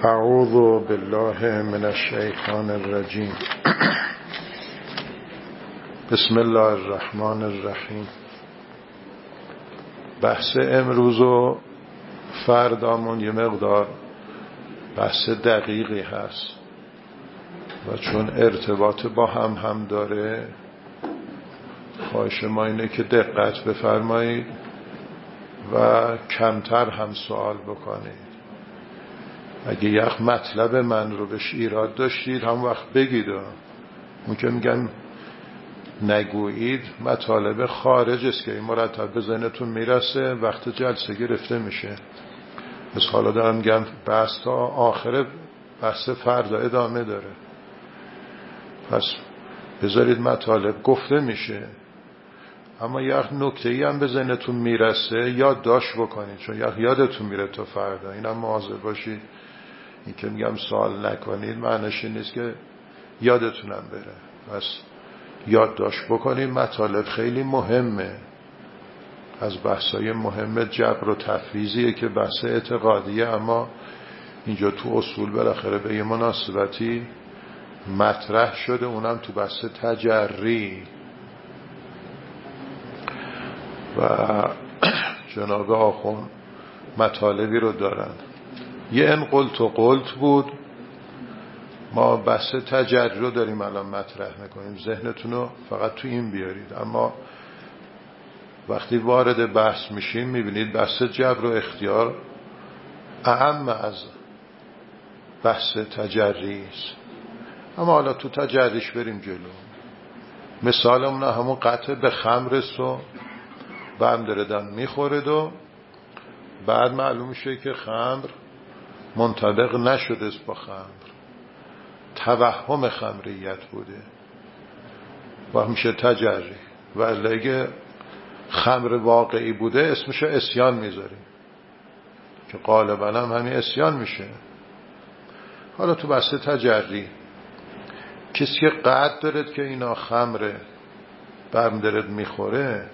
اعوذ بالله من الشیطان الرجیم. بسم الله الرحمن الرحیم. بحث امروز و فردامون یه مقدار بحث دقیقی هست و چون ارتباط با هم داره، خواهش ما اینه که دقت بفرمایید و کمتر هم سوال بکنید. اگه یک مطلب من رو بهش ایراد داشتید هم وقت بگید. اون که میگم نگویید مطالب خارج است که این مرتب به ذهنتون میرسه، وقت جلسه گرفته میشه. پس حالا دارم میگم بحث تا آخر بحث فردا ادامه داره، پس بذارید مطالب گفته میشه. اما یک نکته‌ای هم به ذهنتون میرسه یادداشت بکنید، چون یادتون میره تا فردا. اینم مواظب باشید. این که میگم سوال نکنید معنیش این نیست که یادتونم بره. پس یادداشت بکنید. مطالب خیلی مهمه، از بحثای مهم جبر و تفویضیه که بحث اعتقادیه، اما اینجا تو اصول بالاخره به یه مناسبتی مطرح شده، اونم تو بحث تجری. و جناب آخوند مطالبی رو دارن. یه ان قلت و قلت بود. ما بحث تجری رو داریم الان مطرح میکنیم، ذهنتون رو فقط تو این بیارید. اما وقتی وارد بحث میشیم میبینید بحث جبر و اختیار اهم از بحث تجری است. اما حالا تو تجریش بریم جلو. مثالمون همون قطع به خمر است و برم دردن میخورد و بعد معلوم میشه که خمر منطبق نشده است با خمر، توهم خمریت بوده و میشه تجری. و اگه خمر واقعی بوده اسمشو عصیان میذاریم که غالبا هم همین عصیان میشه. حالا تو بحث تجری کسی که قطع دارد که اینا خمره برم دارد میخوره،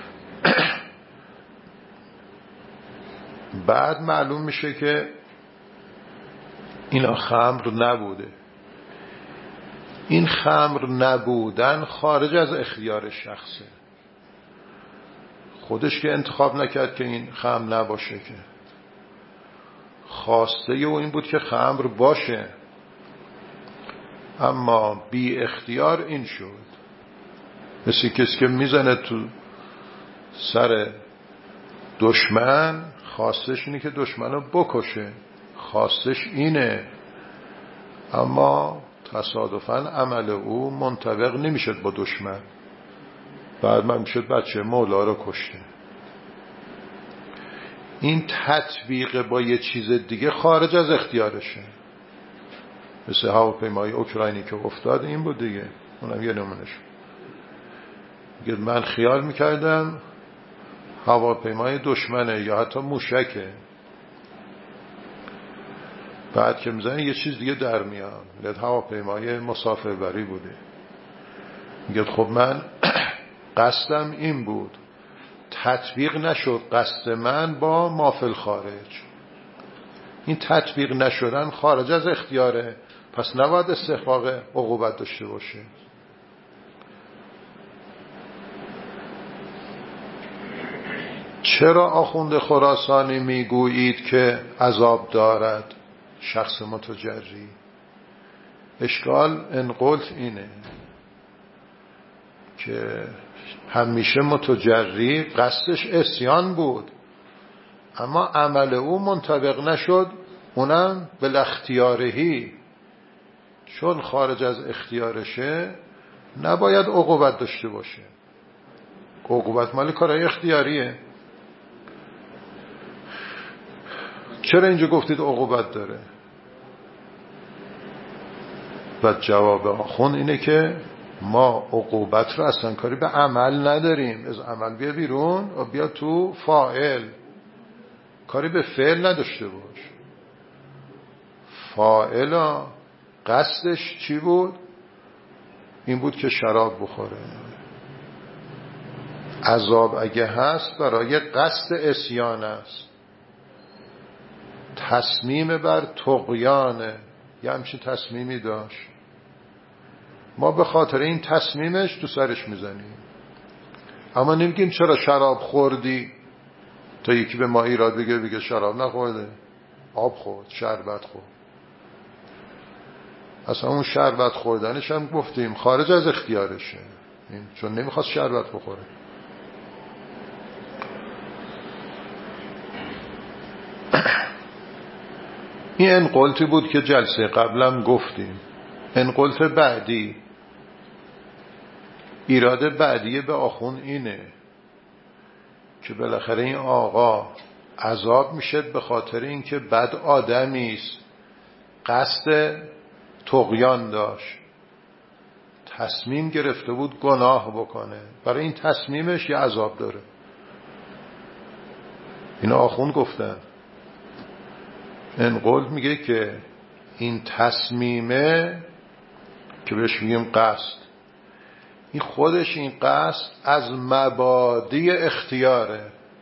بعد معلوم میشه که اینا خمر نبوده. این خمر نبودن خارج از اختیار شخصه، خودش که انتخاب نکرد که این خمر نباشه، که خواسته او این بود که خمر باشه، اما بی اختیار این شد. مثل کسی که میزنه تو سر دشمن، خواستش اینه که دشمن رو بکشه، خواستش اینه، اما تصادفاً عمل او منطبق نمیشد با دشمن، بعد من میشد بچه مولا رو کشته. این تطبیق با یه چیز دیگه خارج از اختیارشه. مثل هواپیمای اوکراینی که افتاد این بود دیگه، اونم یه نمونهش. میگه من خیال میکردم هواپیمای دشمنه یا حتی موشکه، بعد که میزنه یه چیز دیگه در میاد، میگه هواپیمای مسافربری بوده. میگه خب من قصدم این بود، تطبیق نشد قصد من با ما فی الخارج. این تطبیق نشدن خارج از اختیاره، پس نباید استحقاق عقوبت داشته باشه. چرا آخوند خراسانی میگویید که عذاب دارد شخص متجری؟ اشکال ان قلت اینه که همیشه متجری قصدش عصیان بود، اما عمل او منطبق نشد، اونم بالاختیارهی، چون خارج از اختیارشه نباید عقوبت داشته باشه. عقوبت مال کارهای اختیاریه. چرا اینجا گفتید عقوبت داره؟ و جواب آخوند اینه که ما عقوبت رو اصلا کاری به عمل نداریم. از عمل بیا بیرون و بیا تو فاعل، کاری به فعل نداشته باش. فاعل قصدش چی بود؟ این بود که شراب بخوره. عذاب اگه هست برای قصد عصیان است. تصمیم بر طغیانه، یه همچین تصمیمی داشت. ما به خاطر این تصمیمش تو سرش میزنیم، اما نمیگیم چرا شراب خوردی، تا یکی به ما ایراد بگه شراب نخورده، آب خورد، شربت خورد. اصلا اون شربت خوردنش هم گفتیم خارج از اختیارشه، چون نمیخواست شربت بخوره. این انقلتی بود که جلسه قبلم گفتیم. انقلت بعدی، ایراد بعدی به آخوند اینه که بالاخره این آقا عذاب میشه به خاطر اینکه بد آدمیست، قصد طغیان داشت، تصمیم گرفته بود گناه بکنه، برای این تصمیمش یه عذاب داره. این آخوند گفتن. انقلت میگه که این تصمیمه که بهش میگیم قصد، این خودش این قصد از مبادی اختیاره.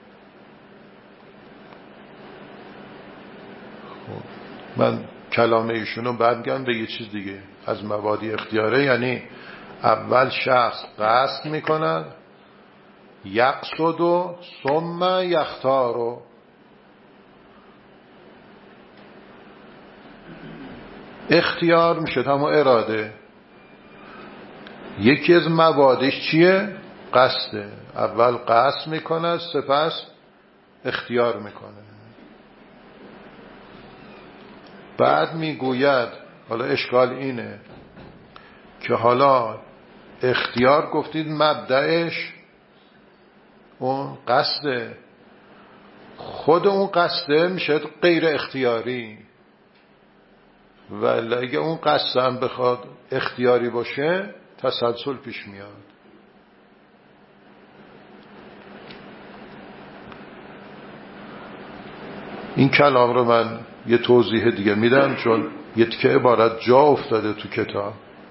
من کلام ایشونو بعد میگم به یه چیز دیگه. از مبادی اختیاره یعنی اول شخص قصد میکنن، یقصد و ثم یختارو، اختیار میشه همون اراده. یکی از مبادیش چیه؟ قصده. اول قصد میکنه سپس اختیار میکنه. بعد میگوید حالا اشکال اینه که حالا اختیار گفتید مبدأش اون قصده، خود اون قصده میشه غیر اختیاری، ولی اگه اون قصد هم بخواد اختیاری باشه تسلسل پیش میاد. این کلام رو من یه توضیح دیگه میدم چون یه تیکه عبارت جا افتاده تو کتاب.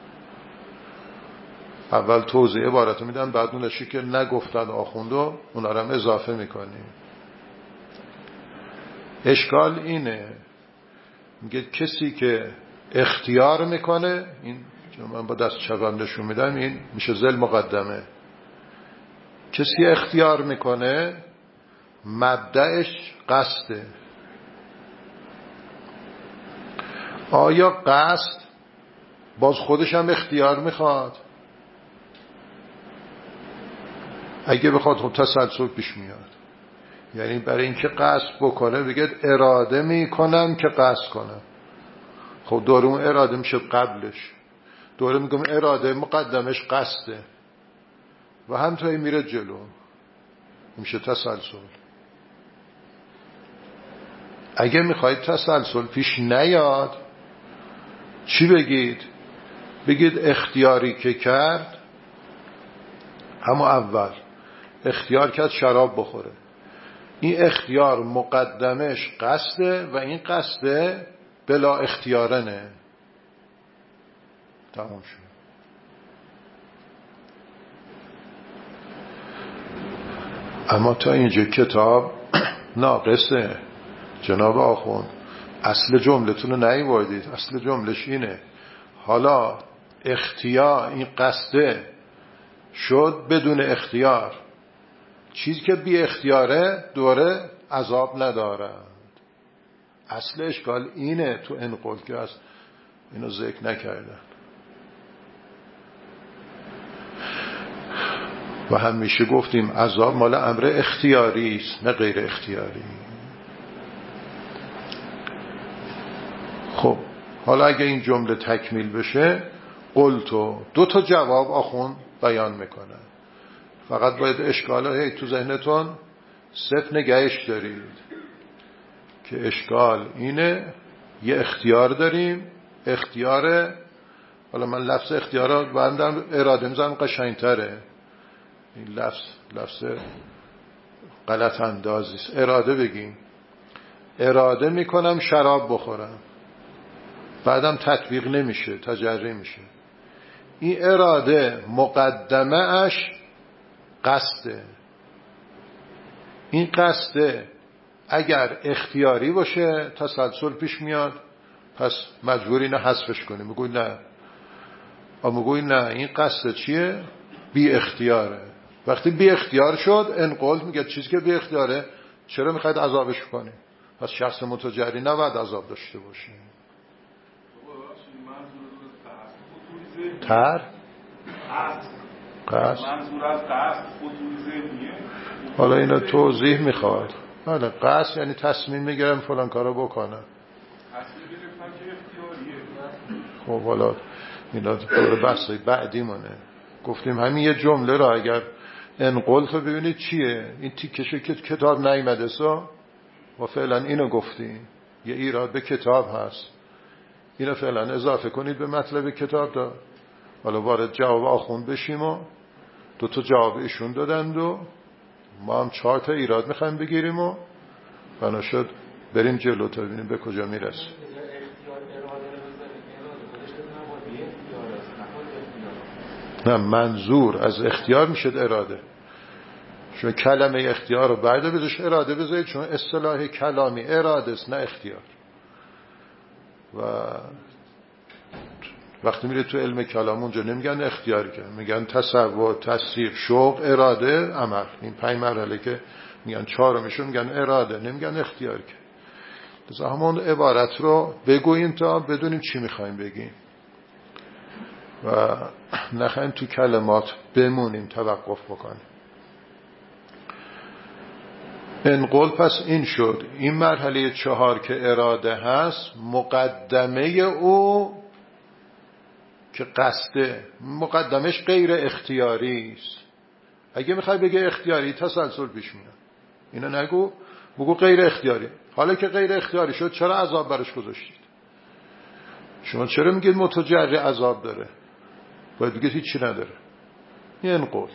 اول توضیح عبارت رو میدم، بعد اونشی که نگفتن آخوندو اونا رو هم اضافه میکنیم. اشکال اینه، میگه کسی که اختیار میکنه، این من با دست چپم نشون میدم، این میشه ذل مقدمه. کسی اختیار میکنه مبدأش قصده. آیا قصد باز خودش هم اختیار میخواد؟ اگه بخواد خب تسلسل پیش میاد. یعنی برای اینکه قصد بکنه بگه اراده میکنم که قصد کنم، خب دوره اون اراده میشه قبلش، دوره میگم اراده مقدمش قصده و همطوری میره جلو، میشه تسلسل. اگه میخواید تسلسل پیش نیاد چی بگید؟ بگید اختیاری که کرد، همون اول اختیار کرد شراب بخوره، این اختیار مقدمش قصده و این قصده بلا اختیارنه، تمام شد. اما تا اینجا کتاب ناقصه جناب آخوند. اصل جملتون رو نیاوردید. اصل جملش اینه حالا اختیار این قصده شد بدون اختیار، چیزی که بی اختیاره دوره عذاب ندارد. اصل اشکال اینه تو انقل که از اینو ذکر نکردن. و همیشه گفتیم عذاب مال امر اختیاری است نه غیر اختیاری. خب حالا اگه این جمله تکمیل بشه قلتو، دو تا جواب آخوند بیان میکنه. فقط باید اشکاله تو ذهنتون صفر نگهش دارید که اشکال اینه یه اختیار داریم، اختیاره، حالا من لفظ اختیار رو بندم اراده میزنم قشنگتره، این لفظ غلط اندازیست. اراده بگیم اراده میکنم شراب بخورم، بعدم تطبیق نمیشه، تجری میشه. این اراده مقدمه اش قصده. این قصده اگر اختیاری باشه تسلسل پیش میاد، پس مجبوری اینو حذفش کنی. میگوی نه، میگوی نه این قصد چیه؟ بی اختیاره. وقتی بی اختیار شد انقل میگه چیزی که بی اختیاره چرا میخواید عذابش کنی؟ پس شخص متجری نباید عذاب داشته باشه. قصد منظور از قصد خطور ذهنیه. حالا اینو توضیح میخواد. بله قصد یعنی تصمیم میگیرم فلان کارو بکنم. تصمیم گرفتن که اختیاریه. خب حالا اینا دور بحث بعدی مونه. گفتیم همین یه جمله را اگر انقل تو ببینید چیه، این تیکشه که کتاب نیامده سا و فعلا اینو گفتیم یه ایراد به کتاب هست، اینو فعلا اضافه کنید به مطلب کتاب دا. حالا وارد جواب آخوند بشیم و 2 تا جواب ایشون دادند و ما هم 4 تا ایراد میخوایم بگیریم و بنا شد بریم جلو تا ببینیم به کجا میرسیم. نه، منظور از اختیار میشه اراده. چون کلمه اختیار رو بعد بذارش اراده بذارید، چون اصطلاح کلامی اراده است نه اختیار. و وقتی میره تو علم کلام اونجا نمیگن اختیار که، میگن تصور، تصدیق، شوق، اراده، عمل. این 5 مرحله که میگن 4 میشون میگن اراده، نمیگن اختیار که. پس همون عبارت رو بگوییم تا بدونیم چی میخوایم بگیم و نخواهیم تو کلمات بمونیم، توقف بکنیم. انقل پس این شد. این مرحله 4 که اراده هست، مقدمه او که قصده، مقدمش غیر اختیاری است. اگه میخوای بگه اختیاری تسلسل پیش میاد، اینو نگو، بگو غیر اختیاری. حالا که غیر اختیاری شد چرا عذاب برش گذاشتید؟ شما چرا میگید متجری عذاب داره؟ باید بگید هیچی نداره. این انقل.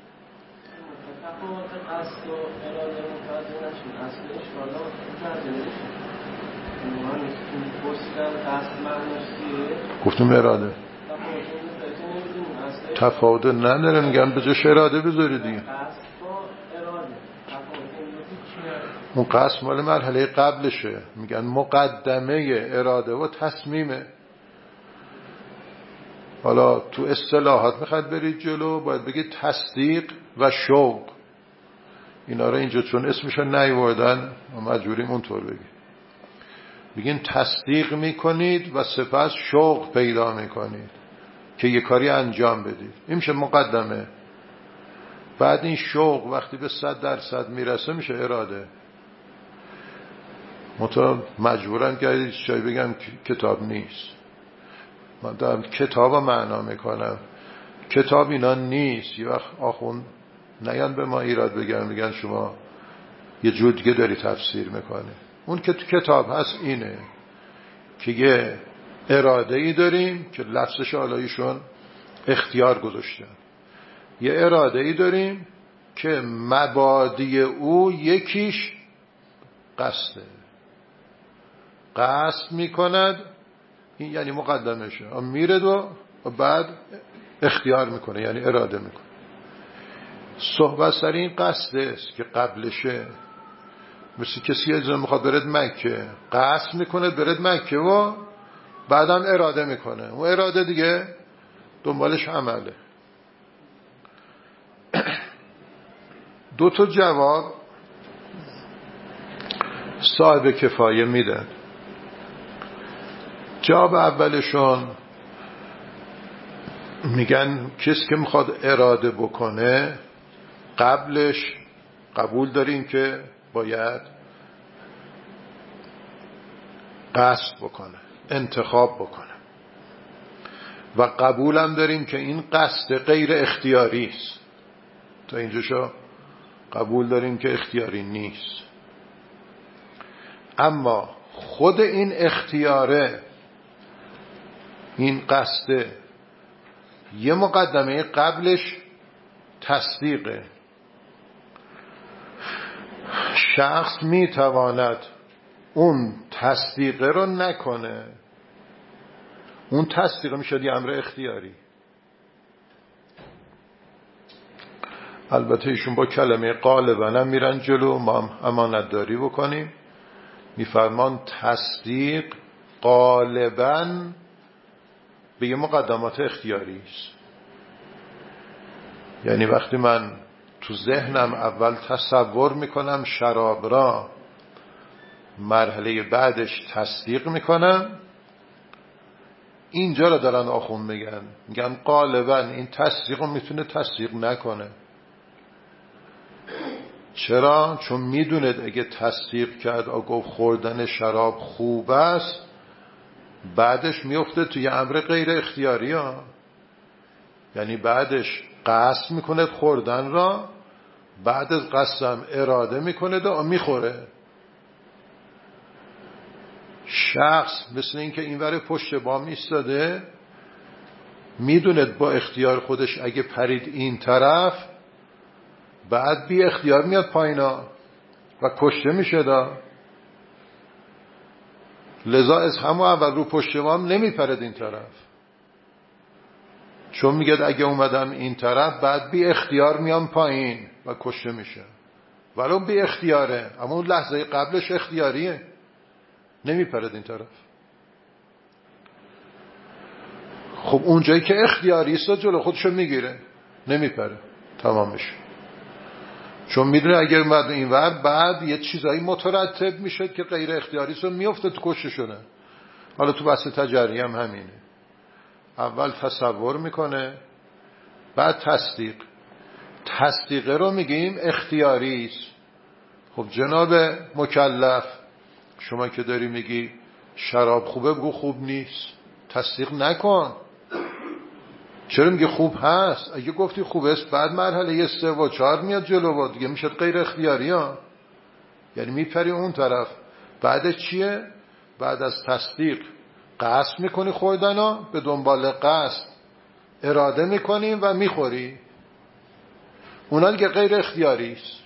گفتم اراده تفاوت نداره، میگم به جاش اراده بذاری دیگه. اون قصد مال مرحله قبلشه، میگن مقدمه اراده و تصمیمه. حالا تو اصطلاحات میخواد برید جلو، باید بگید تصدیق و شوق. اینا رو اینجا چون اسمشو نیاوردن مجبوریم اونطور بگید. بگین تصدیق میکنید و سپس شوق پیدا میکنید که یه کاری انجام بدید. این میشه مقدمه. بعد این شوق وقتی به 100% میرسه میشه اراده. مجبورم کردید چای بگم کتاب نیست. من دارم کتاب رو معنا میکنم. کتاب اینا نیست. یه وقت آخوند نیان به ما ایراد بگن، میگن شما یه جور دیگه داری تفسیر میکنه. اون که تو کتاب هست اینه که یه اراده ای داریم که لفظش آلایشون اختیار گذاشتن. یه اراده ای داریم که مبادی او یکیش قصده، قصد میکند. این یعنی مقدمشه، میره و بعد اختیار میکنه، یعنی اراده میکنه. صحبت سر این قصده است که قبلشه. مثل کسی از میخواد برد مکه، قصد میکنه برد مکه و بعدم اراده میکنه. و اراده دیگه دنبالش عمله. 2 تا جواب صاحب کفایه میدن. جواب اولشون میگن کسی که میخواد اراده بکنه قبلش قبول داریم که باید قصد بکنه، انتخاب بکنه، و قبولم داریم که این قصد غیر اختیاری است. تا اینجاشو قبول داریم که اختیاری نیست. اما خود این اختیاره، این قصد، یه مقدمه قبلش تصدیقه. شخص میتواند اون تصدیقه رو نکنه. اون تصدیقه میشد یه امر اختیاری. البته ایشون با کلمه غالبا هم میرن جلو، ما هم امانت داری بکنیم. میفرمان تصدیق غالبا به یه مقدمات اختیاری است. یعنی وقتی من تو ذهنم اول تصور میکنم شراب را، مرحله بعدش تصدیق میکنم. اینجا را دارن آخوند میگن غالبا این تصدیق رو میتونه تصدیق نکنه. چرا؟ چون میدونه اگه تصدیق کرد گفت خوردن شراب خوب است، بعدش میفته توی امر غیر اختیاری ها. یعنی بعدش قصد میکنه خوردن را، بعد از قصدم اراده میکنه و میخوره. شخص مثل این که این ور پشت بام ایستاده، میدونه با اختیار خودش اگه پرید این طرف، بعد بی اختیار میاد پایینا و کشته میشه دا. لذا از همون اول رو پشت بام نمیپرد این طرف، چون میگه اگه اومدم این طرف بعد بی اختیار میام پایین و کشته میشه. ولو بی اختیاره، اما اون لحظه قبلش اختیاریه، نمیپرد این طرف. خب اونجایی که اختیاری است جلو خودشو میگیره، نمیپره، تمام میشه. چون میدونه اگر اومد این ور بعد یه چیزایی مترتب میشه که غیر اختیاری است و میفته تو کشته شده. حالا تو بحث تجری هم همینه. اول تصور میکنه، بعد تصدیقه رو میگیم اختیاری است. خب جناب مکلف، شما که داری میگی شراب خوبه، بگو خوب نیست، تصدیق نکن. چرا میگه خوب هست؟ اگه گفتی خوب است، بعد مرحله 3 و 4 میاد جلو و دیگه میشه غیر اختیاری ها. یعنی میپری اون طرف. بعدش چیه؟ بعد از تصدیق قصد میکنی خوردن ها، به دنبال قصد اراده میکنی و میخوری. اونا دیگه غیر اختیاری است.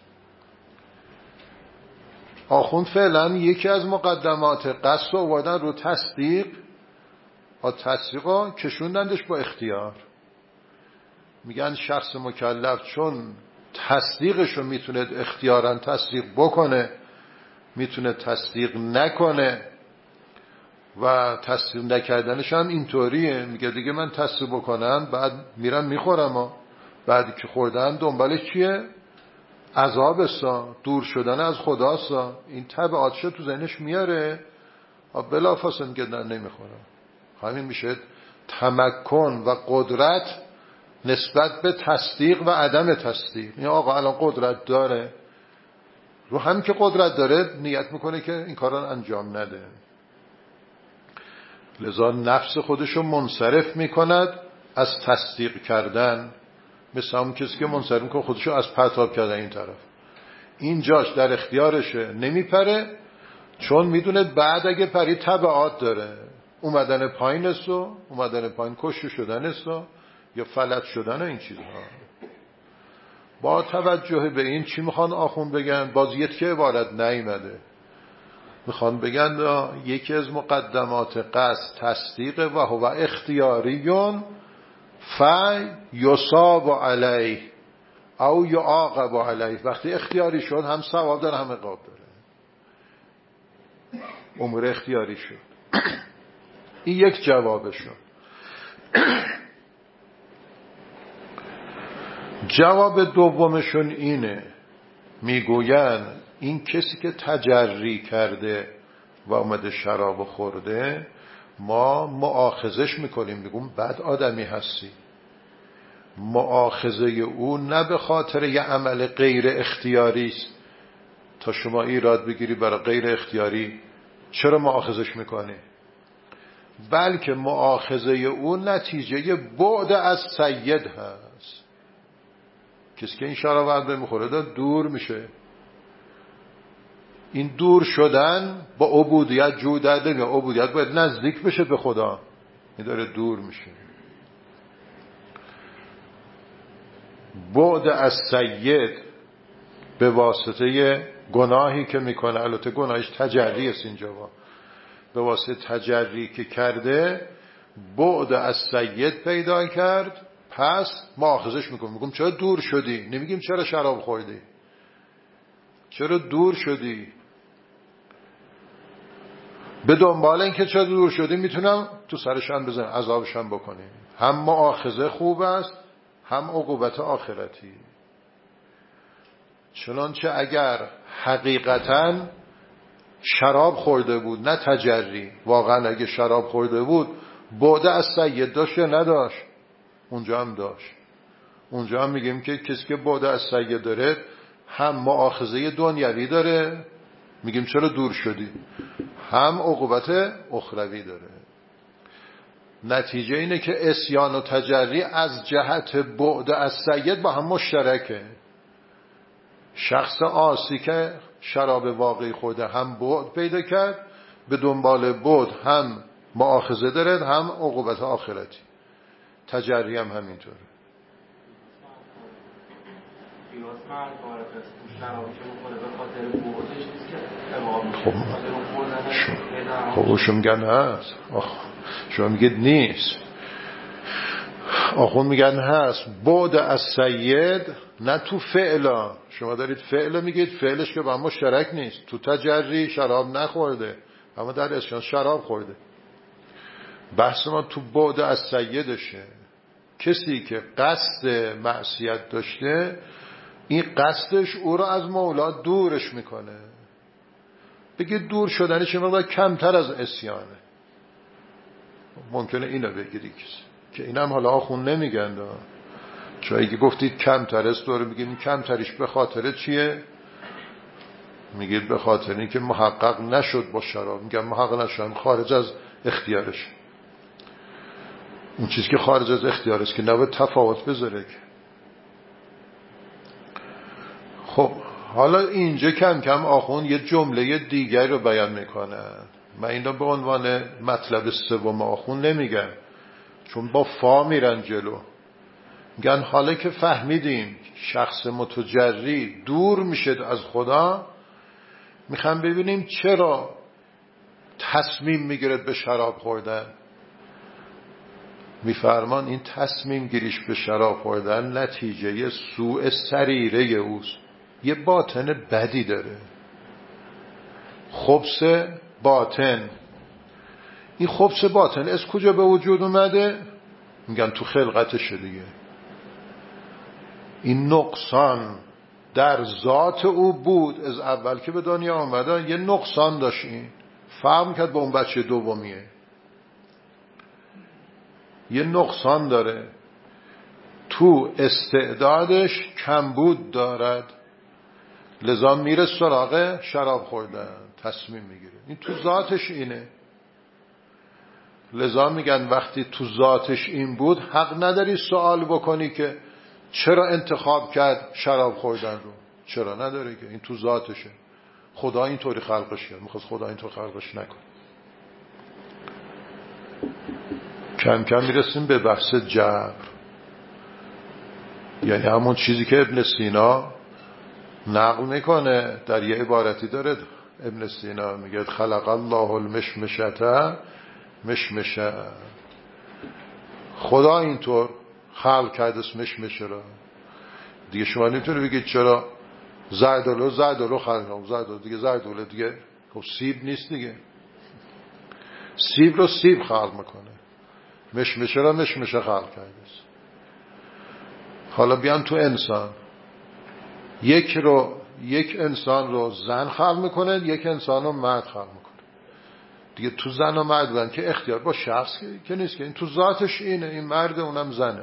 آخوند فعلا یکی از مقدمات قصد رو آوردن رو تصدیق، تصدیق رو کشوندندش با اختیار. میگن شخص مکلف چون تصدیقش رو میتونه اختیاراً تصدیق بکنه، میتونه تصدیق نکنه، و تصدیق نکردنش هم اینطوریه. میگه دیگه من تصدیق بکنم بعد میرم میخورم ها. بعد که خوردن دنبالش چیه؟ عذاب است، دور شدن از خداست. این تبعاتش تو ذهنش میاره، بلافاصله میگه نه نمیخورم. همین میشه تمکن و قدرت نسبت به تصدیق و عدم تصدیق. این آقا الان قدرت داره، رو هم که قدرت داره نیت میکنه که این کارا انجام نده. لذا نفس خودشو منصرف میکند از تصدیق کردن، مثل همون کسی که منصرف میکنه خودشو از پرتاب کردن این طرف. این جاش در اختیارشه، نمیپره، چون میدونه بعد اگه پری تبعات داره. اومدن پایین است و اومدن پایین کشته شدن است یا فلج شدن این چیزها. با توجه به این چی میخوان آخوند بگن؟ باز که عبارت نیامده. میخوان بگن یکی از مقدمات قصد تصدیق و هو اختیاریون یصاب علیه او یعاقب علیه. وقتی اختیاری شد هم ثواب داره هم عقاب داره. امور اختیاری شد. این یک جوابشون. جواب دومشون اینه، میگوین این کسی که تجری کرده و اومده شراب خورده، ما مؤاخذش میکنیم، میگیم بد آدمی هستی. مؤاخذه او نه به خاطر یه عمل غیر اختیاری است تا شما ایراد بگیری برای غیر اختیاری چرا مؤاخذش میکنی، بلکه مؤاخذه او نتیجه بعد از سید هست. کسی که این شراب میخوره دور میشه. این دور شدن با عبودیت جو داده، یا عبودیت باید نزدیک بشه به خدا، این داره دور میشه. بعد از سید به واسطه گناهی که میکنه، البته گناهش تجری است اینجا، به واسطه تجری که کرده بعد از سید پیدا کرد پس مؤاخذش میکنیم، میگم چرا دور شدی، نمیگیم چرا شراب خوردی، چرا دور شدی. به دنبال این که چرا دور شدی میتونم تو سرشان بزنم، عذابشان بکنیم. هم مؤاخذه خوب است، هم عقوبت آخرتی. چنانچه اگر حقیقتاً شراب خورده بود، نه تجری، واقعا اگه شراب خورده بود بعد از سید داشت یا نداشت؟ اونجا هم داشت. اونجا هم میگیم که کسی که بعد از سید داره هم مؤاخذه دنیوی داره، میگیم چرا دور شدی، هم عقوبت اخروی داره. نتیجه اینه که عصیان و تجری از جهت بعد از سید با هم مشترکه. شخص عاصی که شراب واقعی خورده هم بعد پیدا کرد، به دنبال بعد هم مؤاخذه داره، هم عقوبت آخرتی. تجری هم همینطوره. خب شما میگن هست، شما میگید نیست. آخون میگن هست. بعد از سید نه تو فعلا، شما دارید فعلا میگید، فعلش که با هم مشترک نیست. تو تجری شراب نخورده اما در عصیان شراب خورده. بحث ما تو بعد از سیدشه. کسی که قصد معصیت داشته، این قصدش او رو از مولا دورش میکنه. بگید دور شدنش مقدار کمتر از عصیانه، ممکنه اینو بگیری کسی که اینم حالا آخون نمیگن چون اگه گفتید کمتر است داره بگید کمتریش به خاطر چیه؟ میگید به خاطر این که محقق نشد با شراب. میگم محقق نشد، خارج از اختیارش. اون چیزی که خارج از اختیارش که نباید تفاوت بذاره. خب حالا اینجا کم کم آخون یه جمله دیگری رو بیان میکنه. من اینو به عنوان مطلب سوم آخون نمیگم چون با فا میرن جلو. میگن حالا که فهمیدیم شخص متجری دور میشه از خدا، میخوام ببینیم چرا تصمیم میگیره به شراب خوردن. میفرمان این تصمیم گیریش به شراب خوردن نتیجه سوء سریره اوست. یه باطن بدی داره، خبث باطن. این خبث باطن از کجا به وجود اومده؟ میگن تو خلقتشه دیگه. این نقصان در ذات او بود از اول که به دنیا آمده. یه نقصان داشت، این فهم کرد با اون بچه دومیه. یه نقصان داره، تو استعدادش کمبود دارد، لذا میره سراغ شراب خوردن، تصمیم میگیره. این تو ذاتش اینه. لذا میگن وقتی تو ذاتش این بود حق نداری سوال بکنی که چرا انتخاب کرد شراب خوردن رو. چرا نداره که این تو ذاتشه. خدا اینطوری خلقش کرد، میخواست خدا اینطور خلقش نکنه. کم کم میرسیم به بحث جبر، یعنی همون چیزی که ابن سینا نقل میکنه. در یه عبارتی داره ابن سینا میگه خلق الله المشمشة مشمشه، خدا اینطور خلق کرده مشمشه را. دیگه شما نمیتونه بگید چرا زردالو خلق زردالو دیگه، زردالو دیگه خب سیب نیست دیگه، سیب رو سیب خلق میکنه، مشمشه را مشمشه خلق کرده. حالا بیان تو انسان، یک انسان رو زن خلق میکنه، یک انسان رو مرد خلق میکنه. دیگه تو زن و مرد بودن که اختیار با شخص که نیست که این تو ذاتش اینه، این مرد اونم زنه.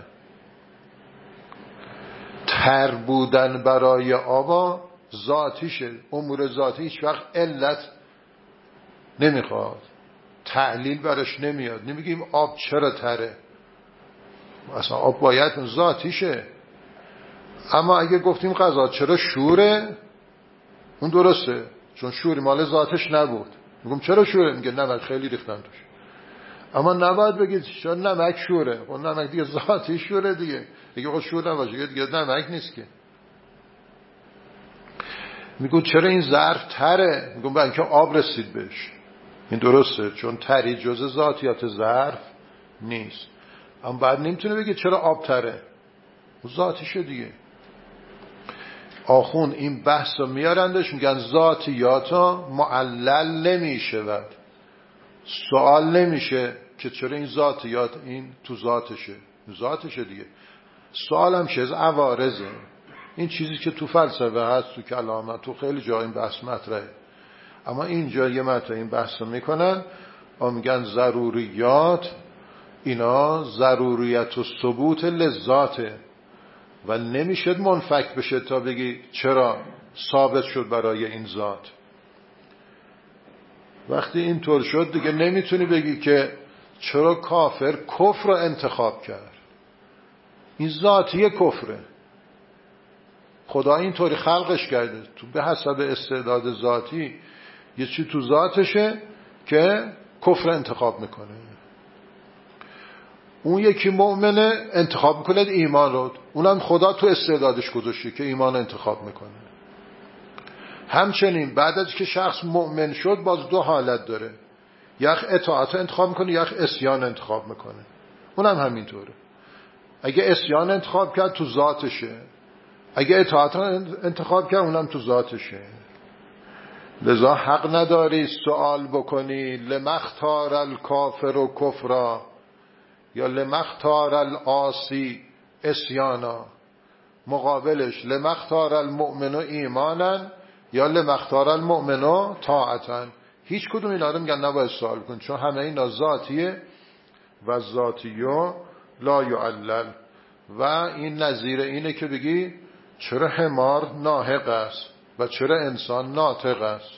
تر بودن برای آبا ذاتیشه، امور ذاتی هیچ وقت علت نمیخواد، تعلیل برش نمیاد. نمیگیم آب چرا تره، اصلا آب باید ذاتیشه. اما اگه گفتیم غذا چرا شوره، اون درسته چون شوری مال ذاتش نبود. میگم چرا شوره، میگه نمک خیلی ریختن توش. اما نباید بگید چرا نمک شوره، اون نمک دیگه ذاتی شوره دیگه خود شور نباشه دیگه نمک نیست که. میگم چرا این ظرف تره، میگم برای اینکه آب رسید بهش. این درسته چون تری جز ذاتیات ظرف نیست. اما بعد نمیتونه بگه چرا آب تره، ذاتشه دیگه. آخون این بحث رو میارندش، میگن ذاتیاتا معلل نمیشه، سوال نمیشه که چرا این ذاتیات این تو ذاتشه دیگه. سوال هم چیز عوارضه، این چیزی که تو فلسفه هست، تو کلام، تو خیلی جا این بحث مطرحه. اما اینجا یه مطرح این بحث رو میکنن و میگن ضروریات اینا ضروریت و ثبوت لذاته و نمیشه منفک بشه تا بگی چرا ثابت شد برای این ذات. وقتی اینطور شد دیگه نمیتونی بگی که چرا کافر کفر رو انتخاب کرد، این ذاتی کفره، خدا اینطوری خلقش کرده، تو به حسب استعداد ذاتی یه چی تو ذاتشه که کفر انتخاب میکنه. اون یکی مؤمنه انتخاب میکنه ایمان رو، اونم خدا تو استعدادش گذاشته که ایمان انتخاب میکنه. همچنین بعد از که شخص مؤمن شد باز دو حالت داره، یک اطاعت انتخاب میکنه، یک عصیان انتخاب میکنه. اونم همینطوره، اگه عصیان انتخاب کرد تو ذاتشه، اگه اطاعت انتخاب کرد اونم تو ذاتشه. لذا حق نداری سوال بکنی لمختار الکافر و کفرا یا لمختار العاصی عصیانا، مقابلش لمختار المؤمن ایمانا یا لمختار المؤمن طاعتا. هیچ کدوم اینا رو میگن نباید سوال کن، چون همه اینا ذاتیه و ذاتیو لا یعلل. و این نظیر اینه که بگی چرا حمار ناحق است و چرا انسان ناطق است.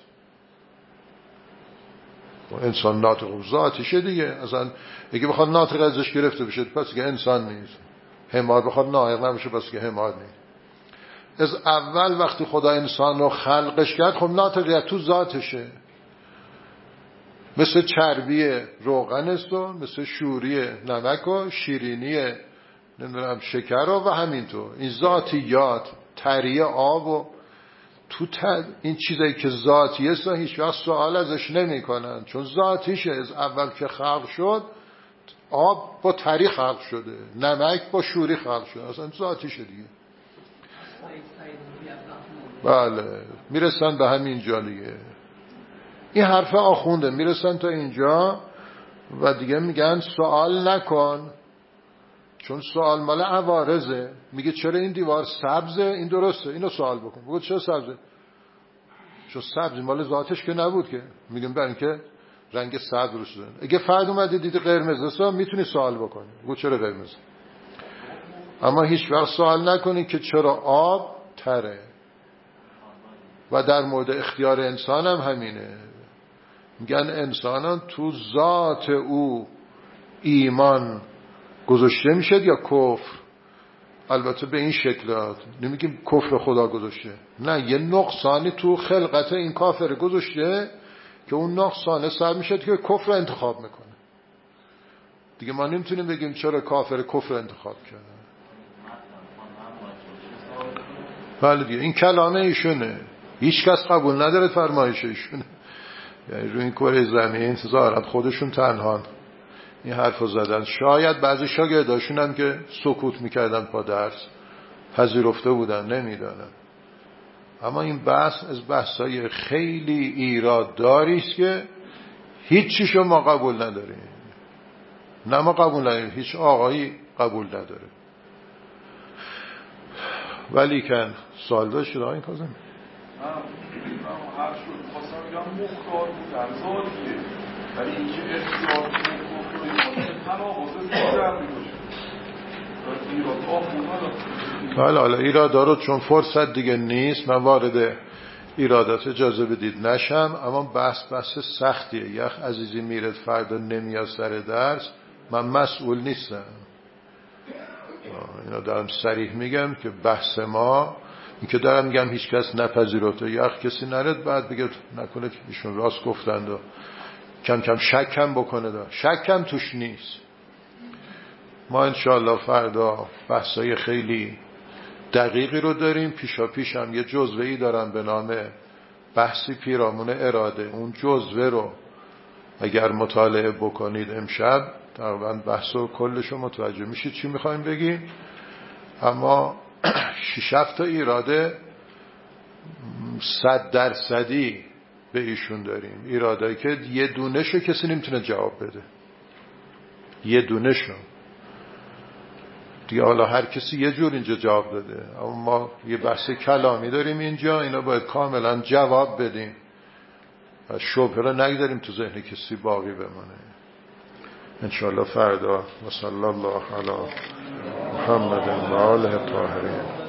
انسان ناطق ذاتیشه دیگه، اصلا اگه بخواد ناطق ازش گرفته بشه پس که انسان نیست. حمار بخواد ناحق نمیشه پس که حمار نیست. از اول وقتی خدا انسان رو خلقش کرد خب ناطقیت تو ذاتشه، مثل چربی روغن است و مثل شوری نمک و شیرینی نمیدونم شکر و همینطور این ذاتیات تری آب و تو این چیزایی که ذاتی است هیچ وقت سوال ازش نمی کنن، چون ذاتیشه. از اول که خلق شد آب با تری خلق شده، نمک با شوری خلق شده، اصلا ذاتیشه دیگه. بله میرسن به همین جا دیگه. این حرف آخونده میرسن تا اینجا و دیگه میگن سوال نکن، چون سوال مال عوارضه. میگه چرا این دیوار سبزه، این درسته، اینو سوال بکن. بگو چرا سبزه؟ چون سبز مال ذاتش که نبود که. میگم برای اینکه رنگ سبز رو شده. اگه فرد اومده دید قرمزه میتونی سوال بکنی، بگو چرا قرمز. اما هیچ وقت سوال نکنی که چرا آب تره. و در مورد اختیار انسان هم همینه. میگن انسانان تو ذات او ایمان گذاشته میشد یا کفر. البته به این شکلات نمیگیم کفر خدا گذاشته، نه، یه نقصانی تو خلقت این کافر گذاشته که اون نقصانه سر میشد که کفر انتخاب میکنه دیگه. ما نمیتونیم بگیم چرا کافر کفر انتخاب کرد. بله دیگه این کلامه ایشونه، هیچ کس قبول نداره فرمایش ایشونه. یعنی روی این کره زمین ظاهرا خودشون تنها این حرفو زدن. شاید بعضی شاگرداشون هم که سکوت میکردن پا درس پذیرفته بودن، نمیدانم. اما این بحث از بحثای خیلی ایرادداری است که هیچ چیشو ما قبول نداریم. نه ما قبول نداریم، هیچ آقایی قبول نداره. ولی کن سوال داشت شده این کازم هر شد خواستم بگم مختار بودن ذاتیه، ولی اینکه اختیار حالا ایرادا رو چون فرصت دیگه نیست من وارد ایرادات اجازه بدید نشم. اما بحث سختیه. یخ عزیزی میرد فردا نمیاد سر درس، من مسئول نیستم. اینا دارم صریح میگم که بحث ما این که دارم میگم هیچ کس نپذیرفته، یخ کسی نرد بعد بگه نکنه که ایشون راست گفتند و کم کم شکم بکنه. شکم توش نیست. ما انشاءالله فردا بحثای خیلی دقیقی رو داریم. پیشا پیش هم یه جزوه‌ای دارم به نام بحثی پیرامون اراده. اون جزوه رو اگر مطالعه بکنید امشب تقریبا بحث و کلشو متوجه میشید چی میخوایم بگیم. اما 6-7 تا ایراده 100% به ایشون داریم، ایرادایی که یه دونهشو کسی نمیتونه جواب بده، یه دونهشو دیگه. حالا هر کسی یه جور اینجا جواب داده، اما ما یه بحث کلامی داریم اینجا، اینا باید کاملا جواب بدیم و شبهه رو نگذاریم تو ذهن کسی باقی بمانه. انشاءالله فردا و صلی الله علی محمد و آله الطاهرین.